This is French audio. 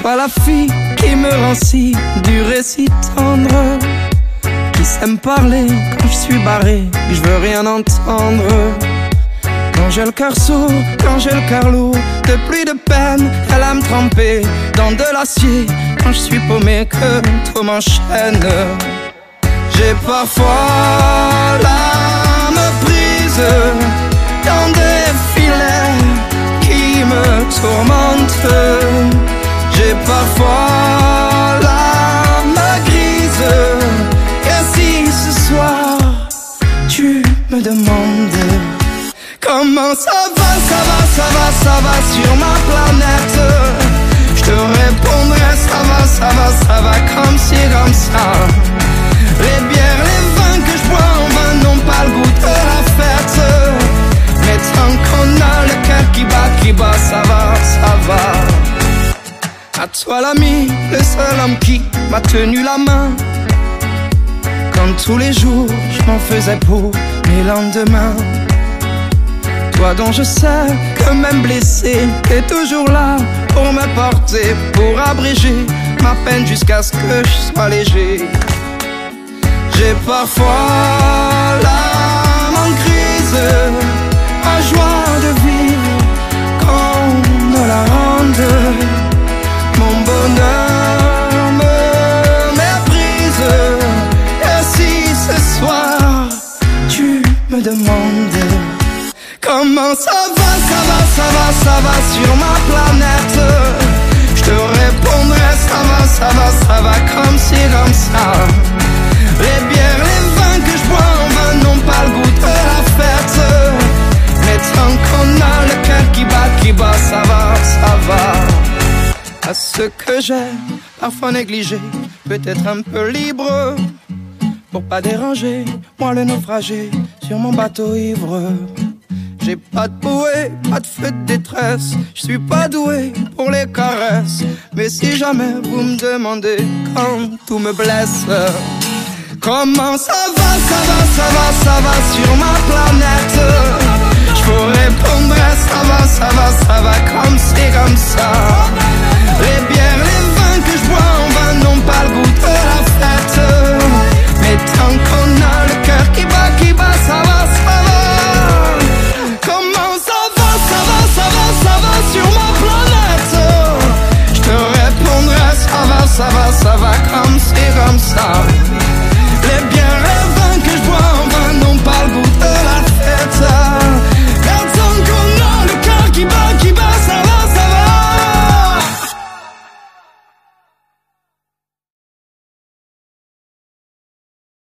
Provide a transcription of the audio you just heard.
Toi la fille qui me rend si dur et si tendre, qui sait me parler quand je suis barré, que je veux rien entendre. Quand j'ai le cœur sourd, quand j'ai le cœur lourd, de pluie de peine, elle a me tremper dans de l'acier. Quand je suis paumé, que tout m'enchaîne. J'ai parfois l'âme prise dans des filets qui me tourmentent. J'ai parfois l'âme grise. Et si ce soir tu me demandes comment ça va, ça va, ça va, ça va sur ma planète, je te répondrai ça va, ça va, ça va comme ci, comme ça. Les bières, les vins que je bois en vain n'ont pas le goût de la fête. Mais tant qu'on a le cœur qui bat, ça va, ça va. À toi l'ami, le seul homme qui m'a tenu la main quand tous les jours je m'en faisais pour mes lendemains. Toi dont je sais que même blessé, t'es toujours là pour me porter, pour abréger ma peine jusqu'à ce que je sois léger. J'ai parfois l'âme en crise, ma joie de vivre qu'on me la rende. Mon bonheur me méprise. Et si ce soir tu me demandes comment ça va, ça va, ça va, ça va sur ma planète, je te répondrai ça va, ça va, ça va comme ci, comme ça. Les bières, les vins que je bois en vain n'ont pas le goût de la fête. Mais tant qu'on a le cœur qui bat, ça va, ça va. À ce que j'ai parfois négligé, peut-être un peu libre, pour pas déranger, moi le naufragé sur mon bateau ivre. J'ai pas de bouée, pas de feu de détresse, je suis pas doué pour les caresses. Mais si jamais vous me demandez quand tout me blesse, comment ça va, ça va, ça va, ça va sur ma planète, je vous répondrai ça va, ça va, ça va comme c'est comme ça. Les bières,